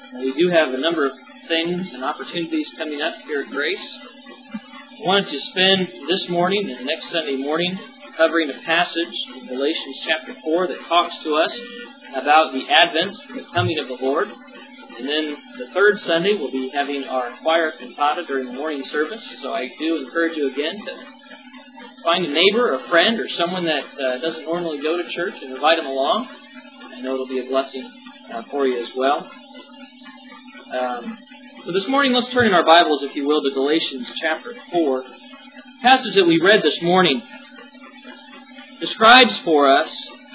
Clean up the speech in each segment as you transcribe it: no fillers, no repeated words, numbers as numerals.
We do have a number of things and opportunities coming up here at Grace. I wanted to spend this morning and next Sunday morning covering a passage in Galatians chapter 4 that talks to us about the Advent, the coming of the Lord. And then the third Sunday we'll be having our choir cantata during the morning service. So I do encourage you again to find a neighbor, a friend, or someone that doesn't normally go to church and invite them along. I know it'll be a blessing for you as well. So this morning, let's turn in our Bibles, if you will, to Galatians chapter 4. The passage that we read this morning describes for us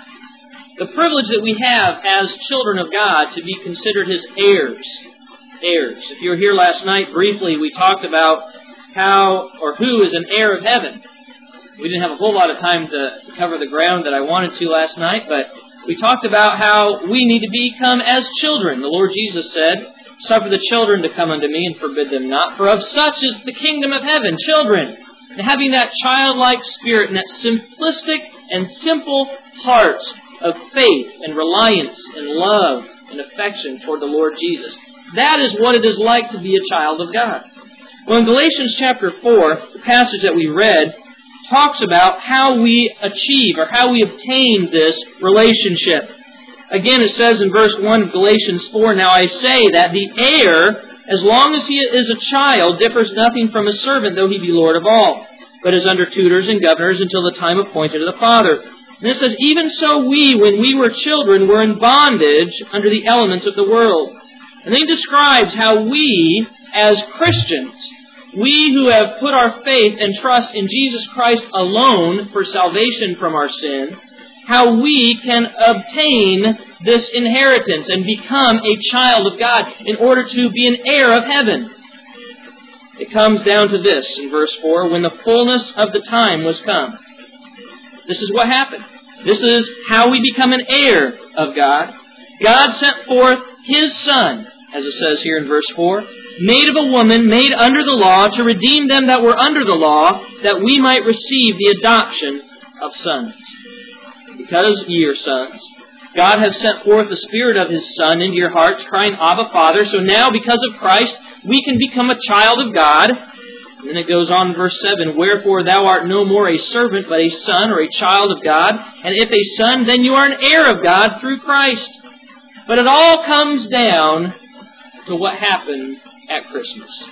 the privilege that we have as children of God to be considered His heirs. Heirs. If you were here last night, briefly, we talked about how or who is an heir of heaven. We didn't have a whole lot of time to cover the ground that I wanted to last night, but we talked about how we need to become as children. The Lord Jesus said, "Suffer the children to come unto me, and forbid them not, for of such is the kingdom of heaven." Children. And having that childlike spirit and that simplistic and simple heart of faith and reliance and love and affection toward the Lord Jesus. That is what it is like to be a child of God. Well, in Galatians chapter 4, the passage that we read talks about how we achieve or how we obtain this relationship. Again, it says in verse 1 of Galatians 4, "Now I say that the heir, as long as he is a child, differs nothing from a servant, though he be Lord of all, but is under tutors and governors until the time appointed of the Father." And it says, "Even so we, when we were children, were in bondage under the elements of the world." And then he describes how we, as Christians, we who have put our faith and trust in Jesus Christ alone for salvation from our sin, how we can obtain this inheritance and become a child of God in order to be an heir of heaven. It comes down to this in verse 4, "When the fullness of the time was come." This is what happened. This is how we become an heir of God. God sent forth His Son, as it says here in verse 4, "made of a woman, made under the law, to redeem them that were under the law, that we might receive the adoption of sons." Because ye are sons, God has sent forth the Spirit of His Son into your hearts, crying, "Abba, Father." So now, because of Christ, we can become a child of God. And then it goes on in verse 7, "Wherefore thou art no more a servant, but a son," or a child of God. "And if a son, then you are an heir of God through Christ." But it all comes down to what happened at Christmas.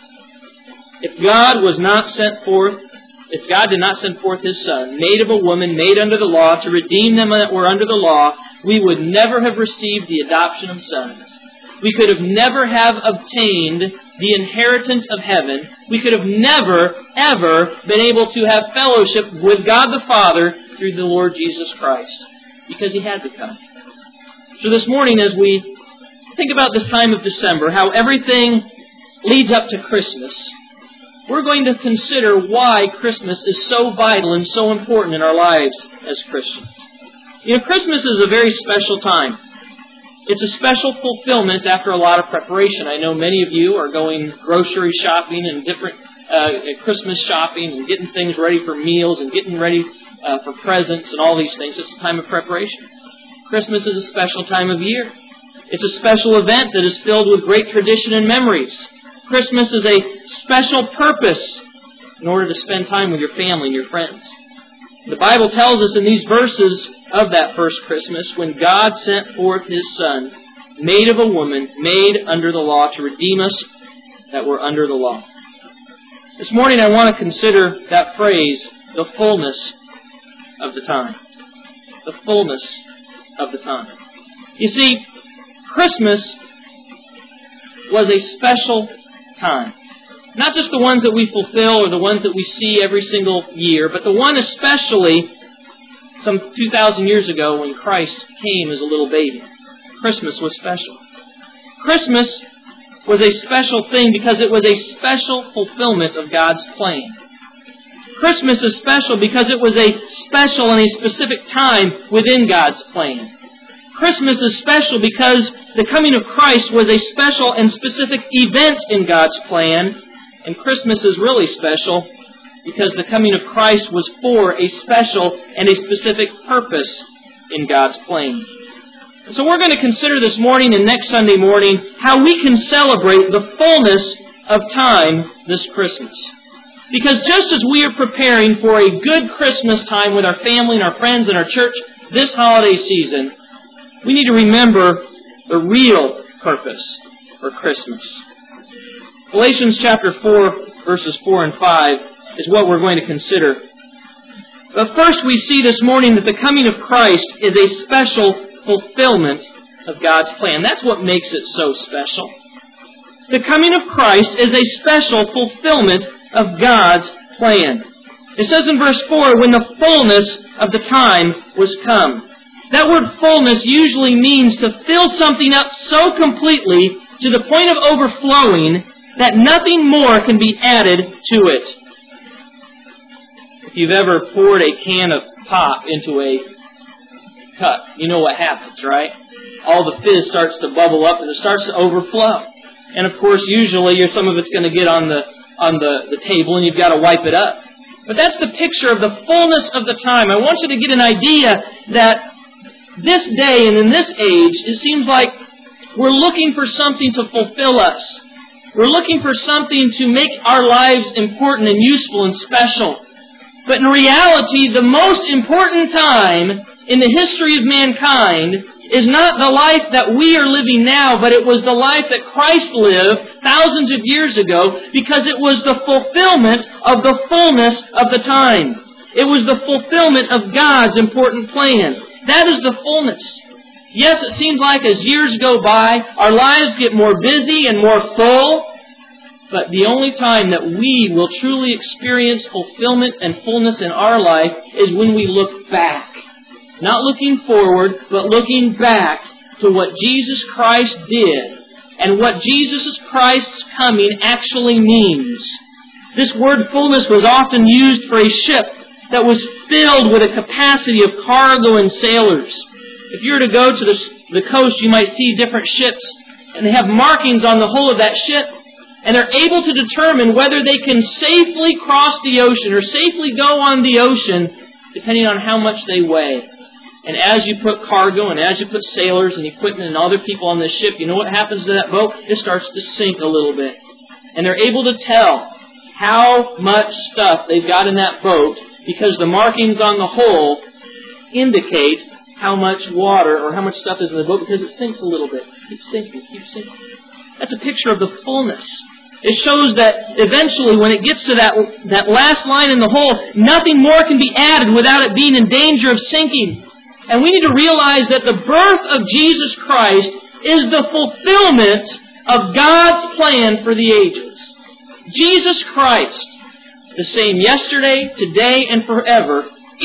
If God was not sent forth, if God did not send forth His Son, made of a woman, made under the law, to redeem them that were under the law, we would never have received the adoption of sons. We could have never have obtained the inheritance of heaven. We could have never, ever been able to have fellowship with God the Father through the Lord Jesus Christ, because He had to come. So this morning, as we think about this time of December, how everything leads up to Christmas, we're going to consider why Christmas is so vital and so important in our lives as Christians. You know, Christmas is a very special time. It's a special fulfillment after a lot of preparation. I know many of you are going grocery shopping and different Christmas shopping and getting things ready for meals and getting ready for presents and all these things. It's a time of preparation. Christmas is a special time of year. It's a special event that is filled with great tradition and memories. Christmas is a special purpose in order to spend time with your family and your friends. The Bible tells us in these verses of that first Christmas, when God sent forth His Son, made of a woman, made under the law, to redeem us that were under the law. This morning I want to consider that phrase, the fullness of the time. The fullness of the time. You see, Christmas was a special time. Not just the ones that we fulfill or the ones that we see every single year, but the one especially some 2,000 years ago when Christ came as a little baby. Christmas was special. Christmas was a special thing because it was a special fulfillment of God's plan. Christmas is special because it was a special and a specific time within God's plan. Christmas is special because the coming of Christ was a special and specific event in God's plan. And Christmas is really special because the coming of Christ was for a special and a specific purpose in God's plan. So we're going to consider this morning and next Sunday morning how we can celebrate the fullness of time this Christmas. Because just as we are preparing for a good Christmas time with our family and our friends and our church this holiday season, we need to remember the real purpose for Christmas. Galatians chapter 4, verses 4 and 5 is what we're going to consider. But first we see this morning that the coming of Christ is a special fulfillment of God's plan. That's what makes it so special. The coming of Christ is a special fulfillment of God's plan. It says in verse 4, when the fullness of the time was come. That word fullness usually means to fill something up so completely to the point of overflowing that nothing more can be added to it. If you've ever poured a can of pop into a cup, you know what happens, right? All the fizz starts to bubble up and it starts to overflow. And of course, usually some of it's going to get on the table and you've got to wipe it up. But that's the picture of the fullness of the time. I want you to get an idea that this day and in this age, it seems like we're looking for something to fulfill us. We're looking for something to make our lives important and useful and special. But in reality, the most important time in the history of mankind is not the life that we are living now, but it was the life that Christ lived thousands of years ago, because it was the fulfillment of the fullness of the time. It was the fulfillment of God's important plan. That is the fullness. Yes, it seems like as years go by, our lives get more busy and more full, but the only time that we will truly experience fulfillment and fullness in our life is when we look back. Not looking forward, but looking back to what Jesus Christ did and what Jesus Christ's coming actually means. This word fullness was often used for a ship that was filled with a capacity of cargo and sailors. If you were to go to the coast, you might see different ships, and they have markings on the hull of that ship, and they're able to determine whether they can safely cross the ocean or safely go on the ocean, depending on how much they weigh. And as you put cargo and as you put sailors and equipment and other people on this ship, you know what happens to that boat? It starts to sink a little bit. And they're able to tell how much stuff they've got in that boat because the markings on the hull indicate how much water or how much stuff is in the boat because it sinks a little bit. Keeps sinking, keeps sinking. That's a picture of the fullness. It shows that eventually when it gets to that last line in the hull, nothing more can be added without it being in danger of sinking. And we need to realize that the birth of Jesus Christ is the fulfillment of God's plan for the ages. Jesus Christ, the same yesterday, today, and forever,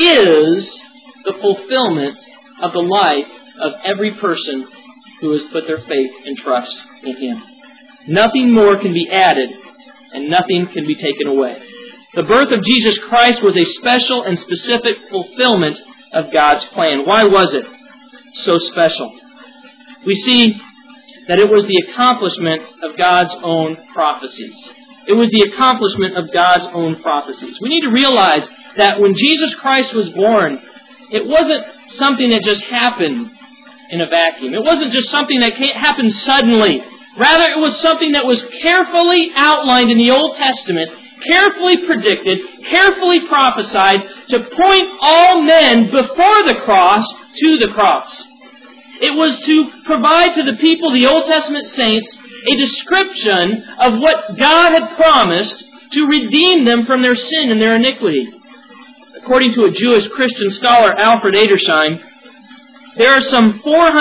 is the fulfillment of the life of every person who has put their faith and trust in Him. Nothing more can be added, and nothing can be taken away. The birth of Jesus Christ was a special and specific fulfillment of God's plan. Why was it so special? We see that it was the accomplishment of God's own prophecies. It was the accomplishment of God's own prophecies. We need to realize that when Jesus Christ was born, it wasn't something that just happened in a vacuum. It wasn't just something that happened suddenly. Rather, it was something that was carefully outlined in the Old Testament, carefully predicted, carefully prophesied to point all men before the cross to the cross. It was to provide to the people, the Old Testament saints, a description of what God had promised to redeem them from their sin and their iniquity. According to a Jewish Christian scholar, Alfred Edersheim, there are some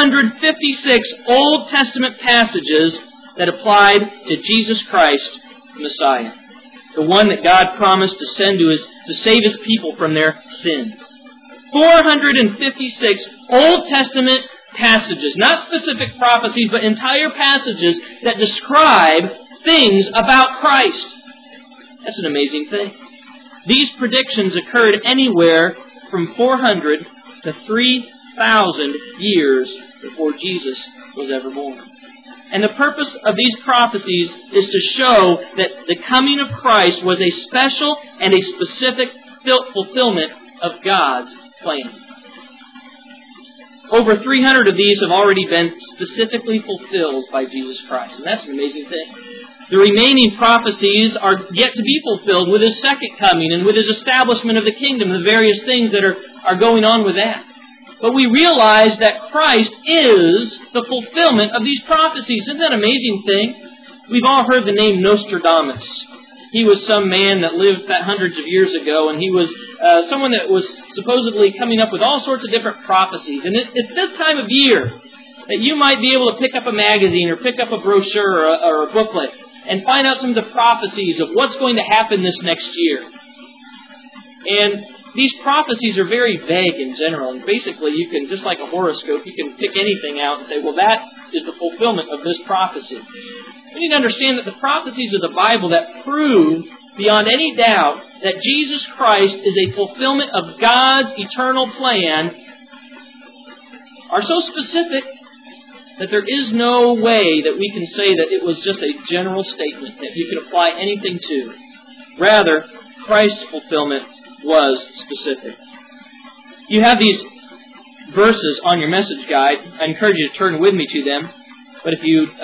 456 Old Testament passages that applied to Jesus Christ, the Messiah, the one that God promised to send to save His people from their sins. 456 Old Testament passages, not specific prophecies, but entire passages that describe things about Christ. That's an amazing thing. These predictions occurred anywhere from 400 to 3,000 years before Jesus was ever born. And the purpose of these prophecies is to show that the coming of Christ was a special and a specific fulfillment of God's plan. over 300 of these have already been specifically fulfilled by Jesus Christ. And that's an amazing thing. The remaining prophecies are yet to be fulfilled with His second coming and with His establishment of the kingdom, the various things that are going on with that. But we realize that Christ is the fulfillment of these prophecies. Isn't that an amazing thing? We've all heard the name Nostradamus. He was some man that lived hundreds of years ago, and he was someone that was supposedly coming up with all sorts of different prophecies. And it's this time of year that you might be able to pick up a magazine or pick up a brochure or a booklet and find out some of the prophecies of what's going to happen this next year. And these prophecies are very vague in general. And basically, you can, just like a horoscope, you can pick anything out and say, well, that is the fulfillment of this prophecy. We need to understand that the prophecies of the Bible that prove beyond any doubt that Jesus Christ is a fulfillment of God's eternal plan are so specific that there is no way that we can say that it was just a general statement that you could apply anything to. Rather, Christ's fulfillment was specific. You have these verses on your message guide. I encourage you to turn with me to them. But if you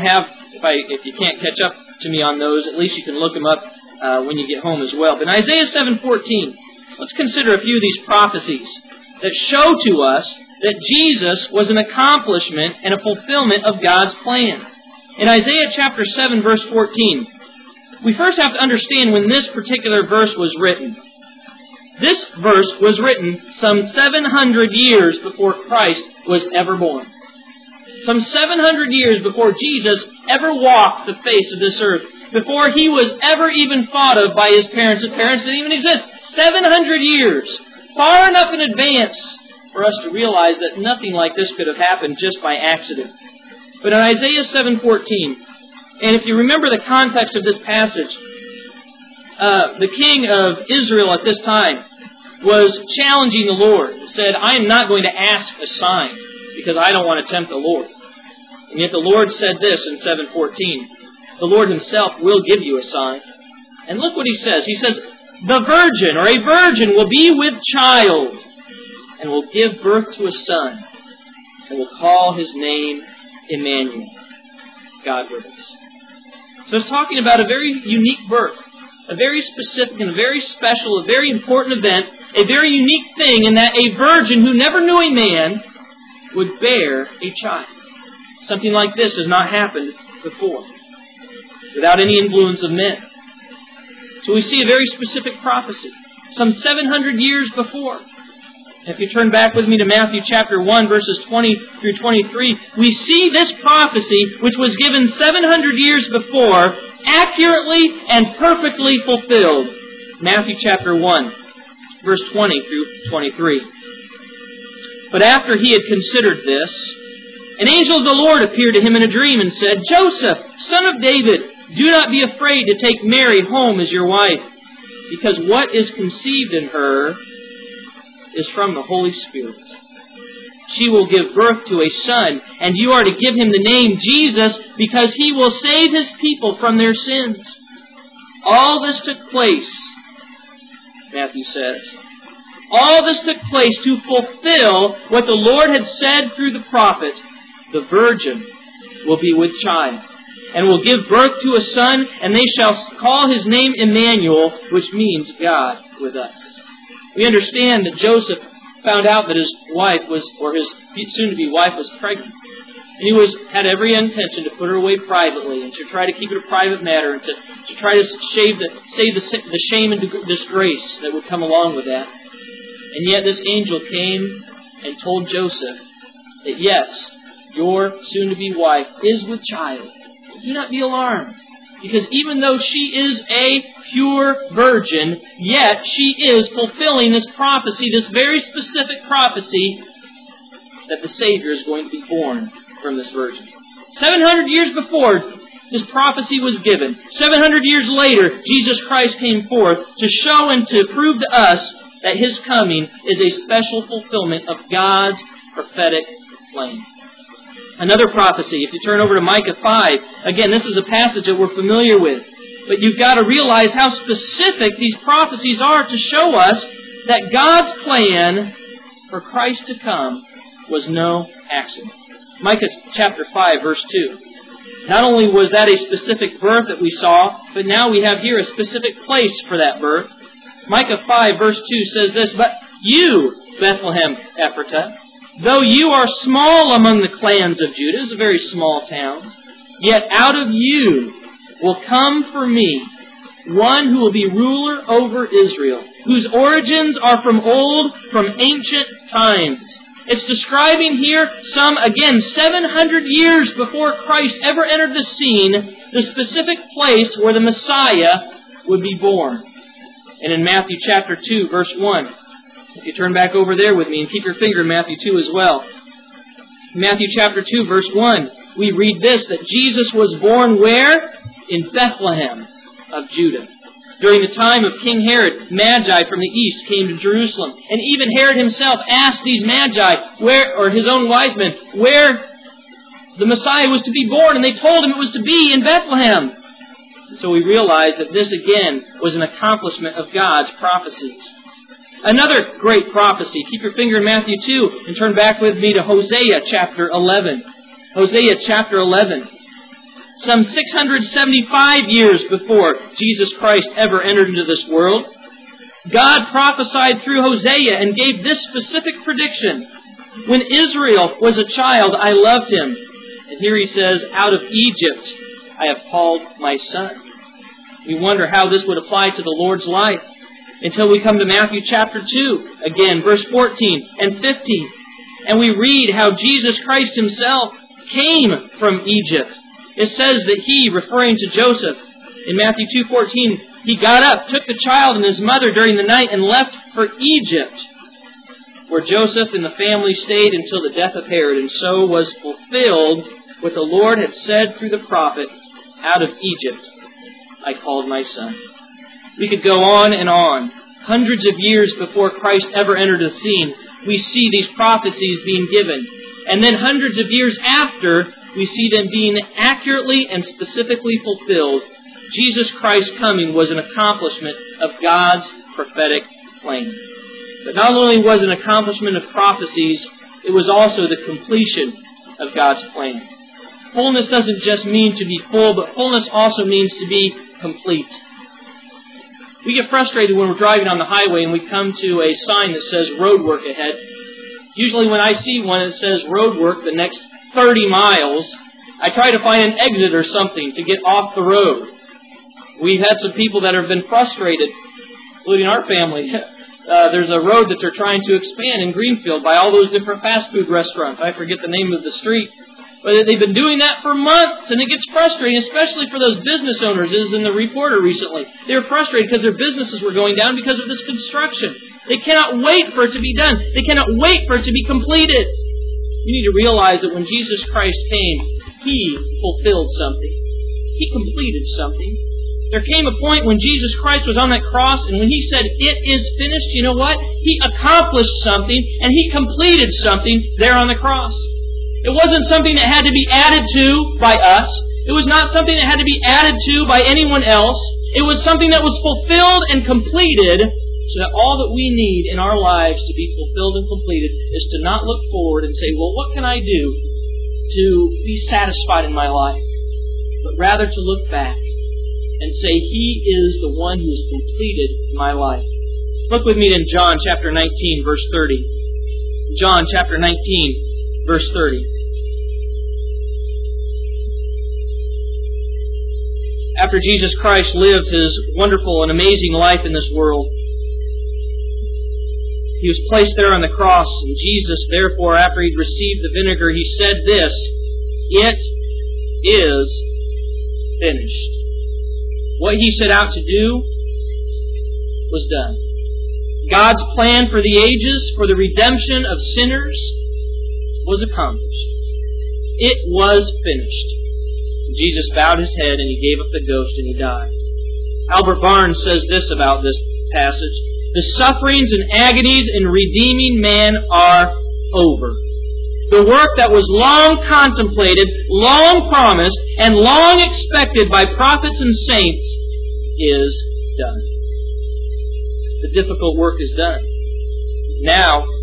if you can't catch up to me on those, at least you can look them up when you get home as well. But in Isaiah 7:14, let's consider a few of these prophecies that show to us that Jesus was an accomplishment and a fulfillment of God's plan. In Isaiah chapter 7, verse 14, we first have to understand when this particular verse was written. This verse was written some 700 years before Christ was ever born. Some 700 years before Jesus ever walked the face of this earth. Before He was ever even thought of by His parents. His parents didn't even exist. 700 years. Far enough in advance for us to realize that nothing like this could have happened just by accident. But in Isaiah 7:14, and if you remember the context of this passage, the king of Israel at this time was challenging the Lord. He said, I am not going to ask a sign because I don't want to tempt the Lord. And yet the Lord said this in 7:14, the Lord Himself will give you a sign. And look what He says. He says, the virgin or a virgin will be with child and will give birth to a son and will call his name Emmanuel, God with us. So it's talking about a very unique birth, a very specific and a very special, a very important event, a very unique thing in that a virgin who never knew a man would bear a child. Something like this has not happened before, without any influence of men. So we see a very specific prophecy, some 700 years before. If you turn back with me to Matthew chapter 1, verses 20 through 23, we see this prophecy, which was given 700 years before, accurately and perfectly fulfilled. Matthew chapter 1, verse 20 through 23. But after he had considered this, an angel of the Lord appeared to him in a dream and said, Joseph, son of David, do not be afraid to take Mary home as your wife, because what is conceived in her is from the Holy Spirit. She will give birth to a son, and you are to give him the name Jesus, because he will save his people from their sins. All this took place, Matthew says, all this took place to fulfill what the Lord had said through the prophet. The virgin will be with child, and will give birth to a son, and they shall call his name Emmanuel, which means God with us. We understand that Joseph found out that his wife was, or his soon-to-be wife was pregnant. And he had every intention to put her away privately and to try to keep it a private matter and to try to save the shame and disgrace that would come along with that. And yet this angel came and told Joseph that yes, your soon-to-be wife is with child. Do not be alarmed. Because even though she is a pure virgin, yet she is fulfilling this prophecy, this very specific prophecy, that the Savior is going to be born from this virgin. 700 years before this prophecy was given, 700 years later, Jesus Christ came forth to show and to prove to us that His coming is a special fulfillment of God's prophetic plan. Another prophecy, if you turn over to Micah 5, again, this is a passage that we're familiar with. But you've got to realize how specific these prophecies are to show us that God's plan for Christ to come was no accident. Micah chapter 5, verse 2. Not only was that a specific birth that we saw, but now we have here a specific place for that birth. Micah 5, verse 2 says this, "But you, Bethlehem Ephratah, though you are small among the clans of Judah," it's a very small town, "yet out of you will come for me one who will be ruler over Israel, whose origins are from old, from ancient times." It's describing here some, again, 700 years before Christ ever entered the scene, the specific place where the Messiah would be born. And in Matthew chapter 2, verse 1, if you turn back over there with me and keep your finger in Matthew 2 as well. Matthew chapter 2, verse 1, we read this, that Jesus was born where? In Bethlehem of Judah. During the time of King Herod, Magi from the east came to Jerusalem. And even Herod himself asked these Magi, or his own wise men, where the Messiah was to be born. And they told him it was to be in Bethlehem. So we realize that this again was an accomplishment of God's prophecies. Another great prophecy. Keep your finger in Matthew 2 and turn back with me to Hosea chapter 11. Hosea chapter 11. Some 675 years before Jesus Christ ever entered into this world, God prophesied through Hosea and gave this specific prediction. When Israel was a child, I loved him. And here he says, out of Egypt I have called my son. We wonder how this would apply to the Lord's life until we come to Matthew chapter 2, again, verse 14 and 15. And we read how Jesus Christ himself came from Egypt. It says that he, referring to Joseph, in Matthew 2:14, he got up, took the child and his mother during the night, and left for Egypt, where Joseph and the family stayed until the death of Herod. And so was fulfilled what the Lord had said through the prophet, out of Egypt I called my son. We could go on and on. Hundreds of years before Christ ever entered the scene, we see these prophecies being given. And then hundreds of years after, we see them being accurately and specifically fulfilled. Jesus Christ's coming was an accomplishment of God's prophetic plan. But not only was it an accomplishment of prophecies, it was also the completion of God's plan. Fullness doesn't just mean to be full, but fullness also means to be complete. We get frustrated when we're driving on the highway and we come to a sign that says road work ahead. Usually when I see one that says road work the next 30 miles, I try to find an exit or something to get off the road. We've had some people that have been frustrated, including our family. There's a road that they're trying to expand in Greenfield by all those different fast food restaurants. I forget the name of the street. But they've been doing that for months, and it gets frustrating, especially for those business owners, as in the reporter recently. They were frustrated because their businesses were going down because of this construction. They cannot wait for it to be done. They cannot wait for it to be completed. You need to realize that when Jesus Christ came, He fulfilled something. He completed something. There came a point when Jesus Christ was on that cross, and when He said, "It is finished," you know what? He accomplished something, and He completed something there on the cross. It wasn't something that had to be added to by us. It was not something that had to be added to by anyone else. It was something that was fulfilled and completed, so that all that we need in our lives to be fulfilled and completed is to not look forward and say, well, what can I do to be satisfied in my life? But rather to look back and say, He is the one who has completed my life. Look with me in John chapter 19, verse 30. John chapter 19, verse 30. After Jesus Christ lived His wonderful and amazing life in this world, He was placed there on the cross, and Jesus, therefore, after He'd received the vinegar, He said this, "It is finished." What He set out to do was done. God's plan for the ages, for the redemption of sinners, was accomplished. It was finished. Jesus bowed His head and He gave up the ghost and He died. Albert Barnes says this about this passage: the sufferings and agonies in redeeming man are over. The work that was long contemplated, long promised, and long expected by prophets and saints is done. The difficult work is done. Now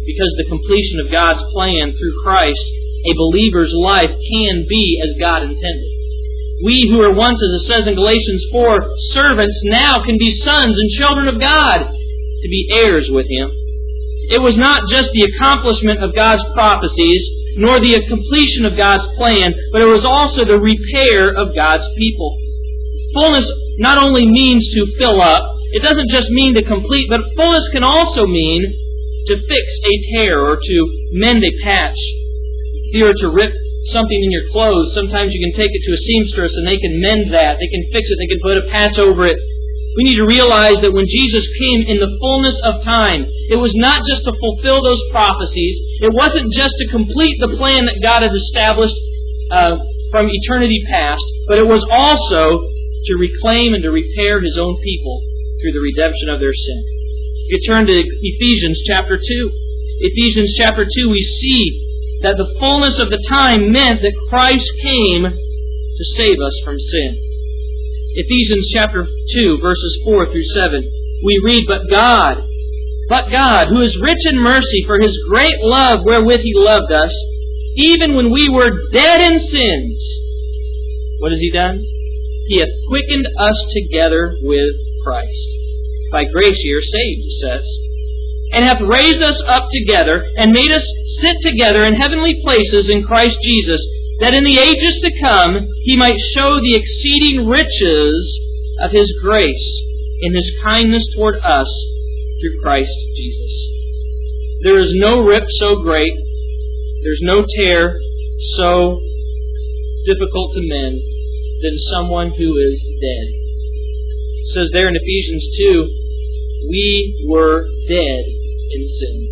because the completion of God's plan through Christ, a believer's life can be as God intended. We who were once, as it says in Galatians 4, servants, now can be sons and children of God, to be heirs with Him. It was not just the accomplishment of God's prophecies, nor the completion of God's plan, but it was also the repair of God's people. Fullness not only means to fill up, it doesn't just mean to complete, but fullness can also mean to fix a tear or to mend a patch. If you were to rip something in your clothes, sometimes you can take it to a seamstress and they can mend that. They can fix it. They can put a patch over it. We need to realize that when Jesus came in the fullness of time, it was not just to fulfill those prophecies. It wasn't just to complete the plan that God had established from eternity past, but it was also to reclaim and to repair His own people through the redemption of their sin. If you turn to Ephesians chapter 2, Ephesians chapter 2, we see that the fullness of the time meant that Christ came to save us from sin. Ephesians chapter 2, verses 4 through 7, we read, But God, who is rich in mercy for His great love wherewith He loved us, even when we were dead in sins, what has He done? He hath quickened us together with Christ. By grace ye are saved, it says, and hath raised us up together, and made us sit together in heavenly places in Christ Jesus, that in the ages to come He might show the exceeding riches of His grace in His kindness toward us through Christ Jesus. There is no rip so great, there's no tear so difficult to mend than someone who is dead. It says there in Ephesians 2, we were dead in sins.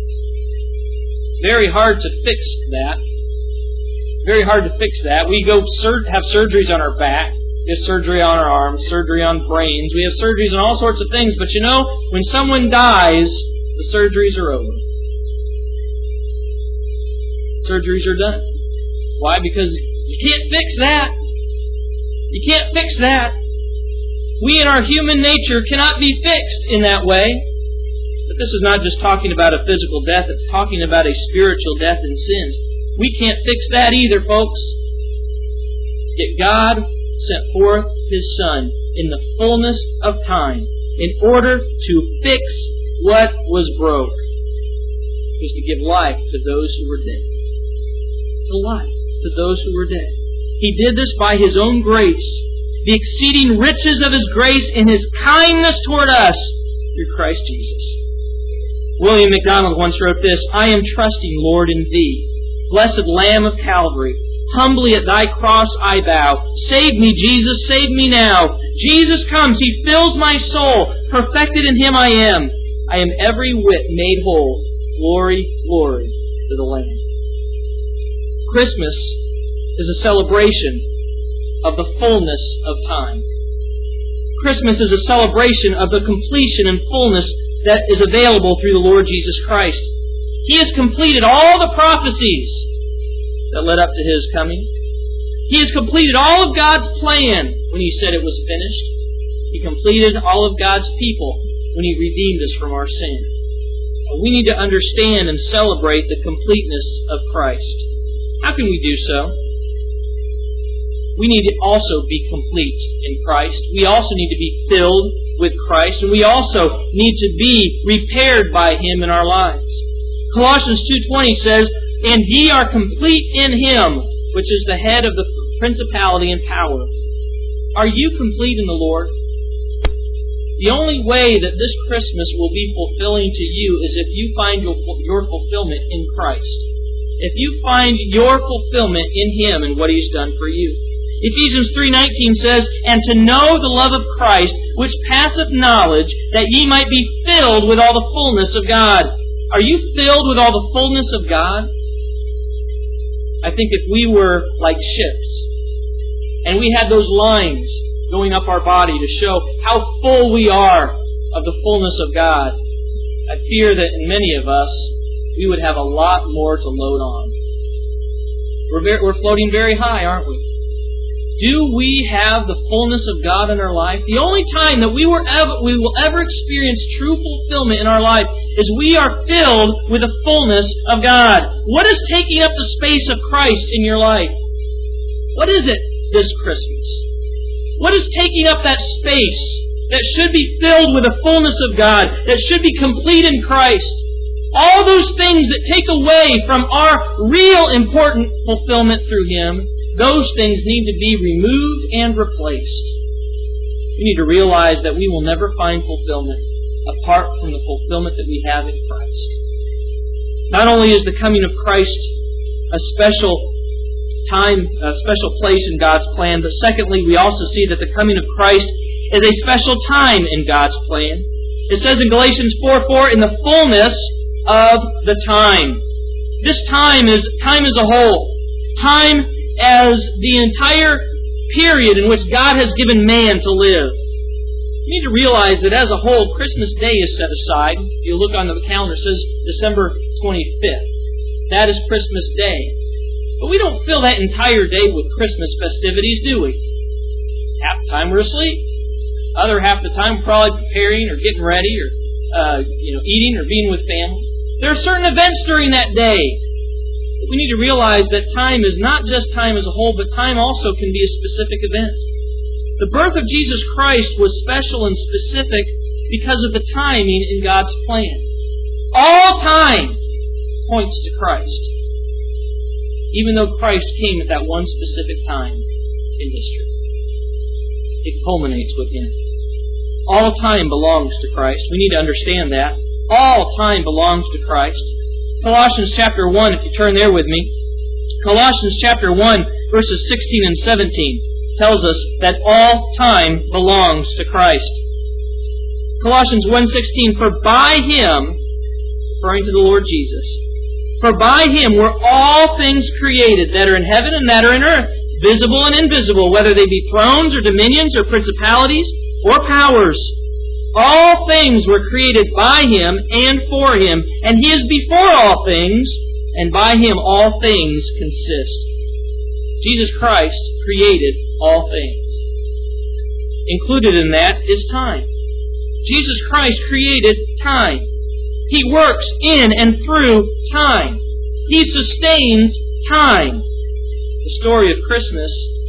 Very hard to fix that. Very hard to fix that. We go have surgeries on our back. We have surgery on our arms, surgery on brains. We have surgeries on all sorts of things. But you know, when someone dies, the surgeries are over. Surgeries are done. Why? Because you can't fix that. You can't fix that. We in our human nature cannot be fixed in that way. But this is not just talking about a physical death. It's talking about a spiritual death in sins. We can't fix that either, folks. Yet God sent forth His Son in the fullness of time in order to fix what was broke. It was to give life to those who were dead. To life to those who were dead. He did this by His own grace, the exceeding riches of His grace in His kindness toward us through Christ Jesus. William MacDonald once wrote this, I am trusting, Lord, in Thee, blessed Lamb of Calvary. Humbly at Thy cross I bow. Save me, Jesus, save me now. Jesus comes, He fills my soul. Perfected in Him I am. I am every whit made whole. Glory, glory to the Lamb. Christmas is a celebration of the fullness of time. Christmas is a celebration of the completion and fullness that is available through the Lord Jesus Christ. He has completed all the prophecies that led up to His coming. He has completed all of God's plan when He said it was finished. He completed all of God's people when He redeemed us from our sin. We need to understand and celebrate the completeness of Christ. How can we do so? We need to also be complete in Christ. We also need to be filled with Christ. And we also need to be repaired by Him in our lives. Colossians 2:20 says, And ye are complete in Him, which is the head of the principality and power. Are you complete in the Lord? The only way that this Christmas will be fulfilling to you is if you find your fulfillment in Christ. If you find your fulfillment in Him and what He's done for you. Ephesians 3:19 says, And to know the love of Christ, which passeth knowledge, that ye might be filled with all the fullness of God. Are you filled with all the fullness of God? I think if we were like ships, and we had those lines going up our body to show how full we are of the fullness of God, I fear that in many of us, we would have a lot more to load on. We're floating very high, aren't we? Do we have the fullness of God in our life? The only time that we will ever experience true fulfillment in our life is we are filled with the fullness of God. What is taking up the space of Christ in your life? What is it this Christmas? What is taking up that space that should be filled with the fullness of God, that should be complete in Christ? All those things that take away from our real important fulfillment through Him, those things need to be removed and replaced. We need to realize that we will never find fulfillment apart from the fulfillment that we have in Christ. Not only is the coming of Christ a special time, a special place in God's plan, but secondly, we also see that the coming of Christ is a special time in God's plan. It says in Galatians 4:4, in the fullness of the time. This time is a whole. Time as the entire period in which God has given man to live. You need to realize that as a whole, Christmas Day is set aside. If you look on the calendar, it says December 25th. That is Christmas Day. But we don't fill that entire day with Christmas festivities, do we? Half the time we're asleep. Other half the time we're probably preparing or getting ready or eating or being with family. There are certain events during that day. We need to realize that time is not just time as a whole, but time also can be a specific event. The birth of Jesus Christ was special and specific because of the timing in God's plan. All time points to Christ, even though Christ came at that one specific time in history. It culminates with Him. All time belongs to Christ. We need to understand that. All time belongs to Christ. Colossians chapter 1, if you turn there with me. Colossians chapter 1, verses 16 and 17 tells us that all time belongs to Christ. Colossians 1:16, for by Him, referring to the Lord Jesus, for by Him were all things created that are in heaven and that are in earth, visible and invisible, whether they be thrones or dominions or principalities or powers. All things were created by Him and for Him, and He is before all things, and by Him all things consist. Jesus Christ created all things. Included in that is time. Jesus Christ created time. He works in and through time. He sustains time. The story of Christmas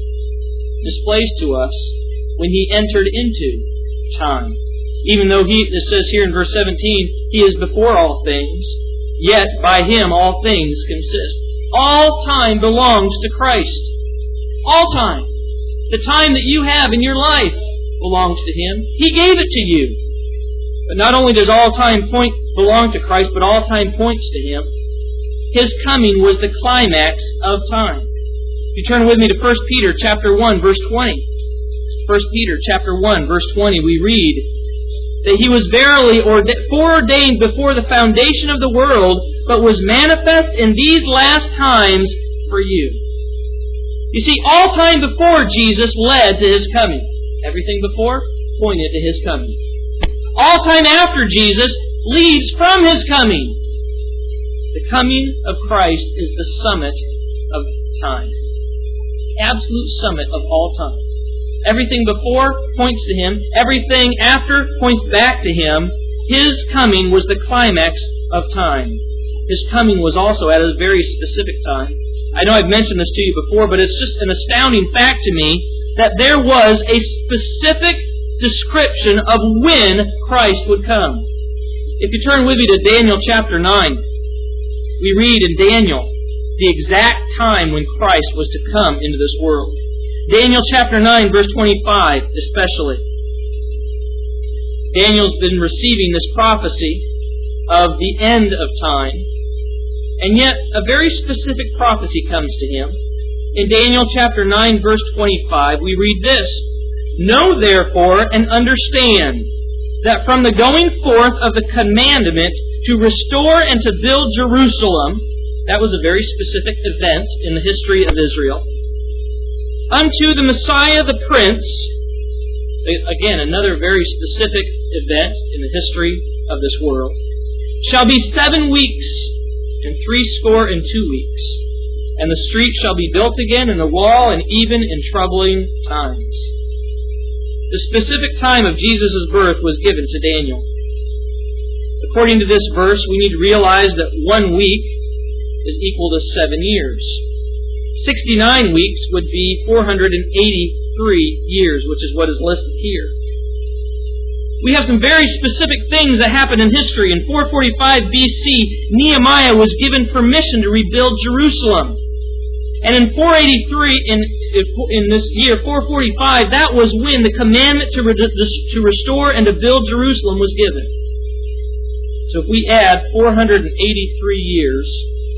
displays to us when He entered into time. Even though it says here in verse 17, He is before all things, yet by Him all things consist. All time belongs to Christ. All time. The time that you have in your life belongs to Him. He gave it to you. But not only does all time belong to Christ, but all time points to Him. His coming was the climax of time. If you turn with me to 1 Peter chapter 1, verse 20. 1 Peter chapter 1, verse 20, we read that He was verily foreordained before the foundation of the world, but was manifest in these last times for you. You see, all time before Jesus led to His coming. Everything before pointed to His coming. All time after Jesus leads from His coming. The coming of Christ is the summit of time. Absolute summit of all time. Everything before points to Him. Everything after points back to Him. His coming was the climax of time. His coming was also at a very specific time. I know I've mentioned this to you before, but it's just an astounding fact to me that there was a specific description of when Christ would come. If you turn with me to Daniel chapter 9, we read in Daniel the exact time when Christ was to come into this world. Daniel chapter 9, verse 25 especially. Daniel's been receiving this prophecy of the end of time, and yet a very specific prophecy comes to him. In Daniel chapter 9, verse 25, we read this, know therefore and understand that from the going forth of the commandment to restore and to build Jerusalem, that was a very specific event in the history of Israel, unto the Messiah the Prince, again another very specific event in the history of this world, shall be 7 weeks and 62 weeks. and the street shall be built again, and the wall, and even in troubling times. The specific time of Jesus' birth was given to Daniel. According to this verse, we need to realize that 1 week is equal to 7 years. 69 weeks would be 483 years, which is what is listed here. We have some very specific things that happened in history. In 445 BC, Nehemiah was given permission to rebuild Jerusalem. And in 483, in this year, 445, that was when the commandment to restore and to build Jerusalem was given. So if we add 483 years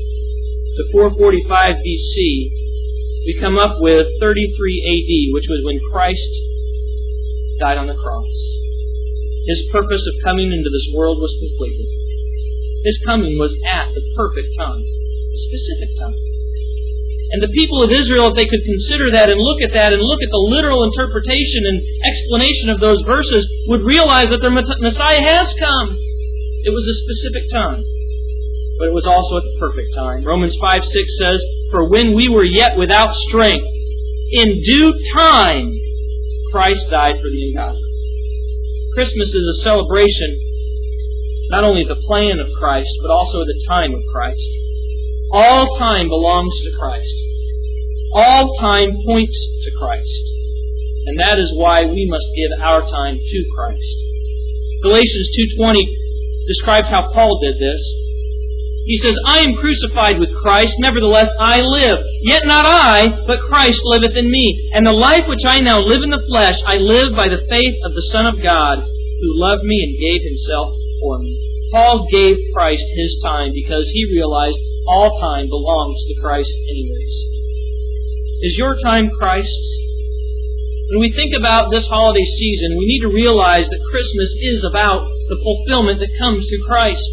to 445 BC, we come up with 33 AD, which was when Christ died on the cross. His purpose of coming into this world was completed. His coming was at the perfect time, a specific time. And the people of Israel, if they could consider that and look at the literal interpretation and explanation of those verses, would realize that their Messiah has come. It was a specific time, but it was also at the perfect time. Romans 5:6 says, "For when we were yet without strength, in due time, Christ died for the ungodly." Christmas is a celebration not only of the plan of Christ, but also of the time of Christ. All time belongs to Christ. All time points to Christ. And that is why we must give our time to Christ. Galatians 2:20 describes how Paul did this. He says, "I am crucified with Christ, nevertheless I live. Yet not I, but Christ liveth in me. And the life which I now live in the flesh, I live by the faith of the Son of God, who loved me and gave Himself for me." Paul gave Christ his time because he realized all time belongs to Christ anyways. Is your time Christ's? When we think about this holiday season, we need to realize that Christmas is about the fulfillment that comes through Christ.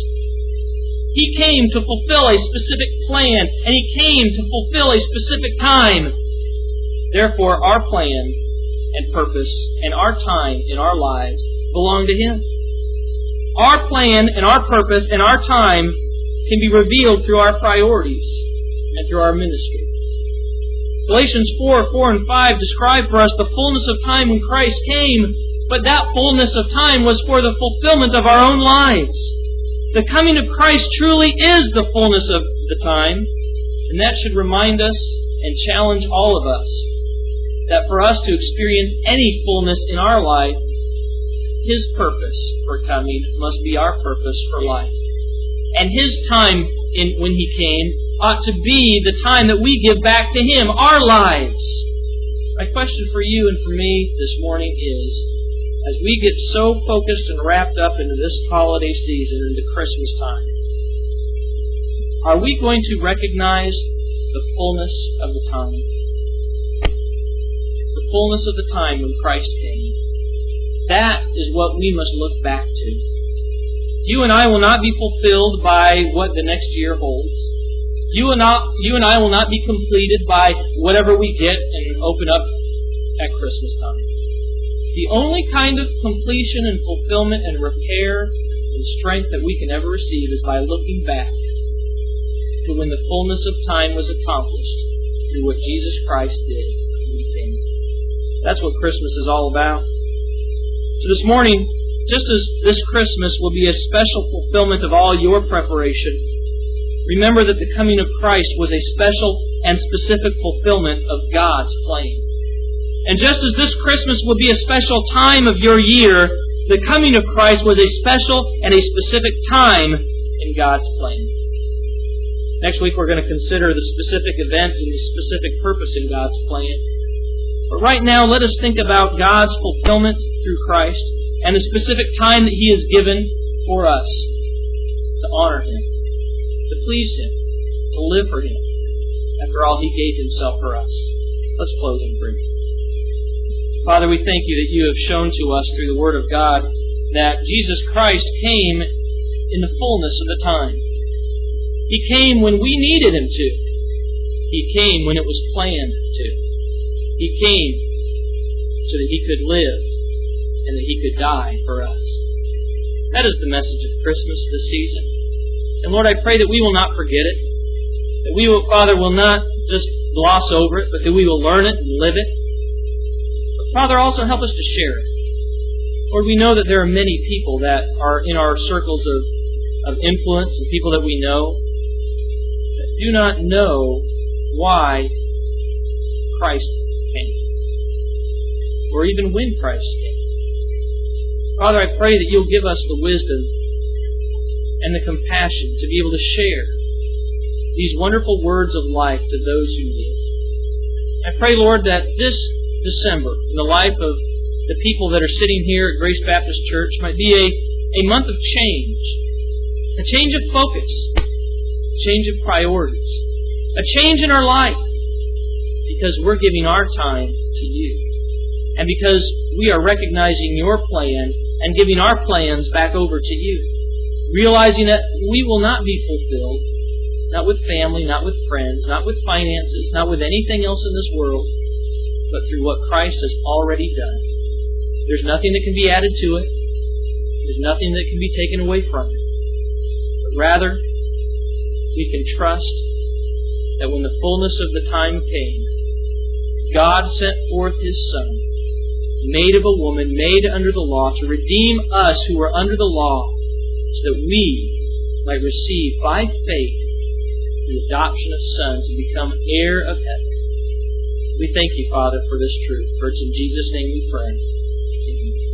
He came to fulfill a specific plan, and He came to fulfill a specific time. Therefore, our plan and purpose and our time in our lives belong to Him. Our plan and our purpose and our time can be revealed through our priorities and through our ministry. Galatians 4 and 5 describe for us the fullness of time when Christ came, but that fullness of time was for the fulfillment of our own lives. The coming of Christ truly is the fullness of the time, and that should remind us and challenge all of us that for us to experience any fullness in our life, His purpose for coming must be our purpose for life. And His time when He came ought to be the time that we give back to Him, our lives. My question for you and for me this morning is, as we get so focused and wrapped up into this holiday season, into Christmas time, are we going to recognize the fullness of the time? The fullness of the time when Christ came. That is what we must look back to. You and I will not be fulfilled by what the next year holds. You and I will not be completed by whatever we get and open up at Christmas time. The only kind of completion and fulfillment and repair and strength that we can ever receive is by looking back to when the fullness of time was accomplished through what Jesus Christ did when He came. That's what Christmas is all about. So this morning, just as this Christmas will be a special fulfillment of all your preparation, remember that the coming of Christ was a special and specific fulfillment of God's plan. And just as this Christmas will be a special time of your year, the coming of Christ was a special and a specific time in God's plan. Next week we're going to consider the specific events and the specific purpose in God's plan. But right now, let us think about God's fulfillment through Christ and the specific time that He has given for us to honor Him, to please Him, to live for Him. After all, He gave Himself for us. Let's close in prayer. Father, we thank You that You have shown to us through the Word of God that Jesus Christ came in the fullness of the time. He came when we needed Him to. He came when it was planned to. He came so that He could live and that He could die for us. That is the message of Christmas this season. And Lord, I pray that we will not forget it. That we, Father, will not just gloss over it, but that we will learn it and live it. But Father, also help us to share it. Lord, we know that there are many people that are in our circles of influence and people that we know that do not know why Christ came, or even when Christ came. Father, I pray that you'll give us the wisdom and the compassion to be able to share these wonderful words of life to those who need. I pray, Lord, that this December, in the life of the people that are sitting here at Grace Baptist Church, might be a month of change, a change of focus, a change of priorities, a change in our life, because we're giving our time to you, and because we are recognizing your plan and giving our plans back over to you, realizing that we will not be fulfilled, not with family, not with friends, not with finances, not with anything else in this world, but through what Christ has already done. There's nothing that can be added to it. There's nothing that can be taken away from it. But rather, we can trust that when the fullness of the time came, God sent forth His Son, made of a woman, made under the law, to redeem us who were under the law, so that we might receive by faith the adoption of sons and become heir of heaven. We thank you, Father, for this truth. For it's in Jesus' name we pray. Amen.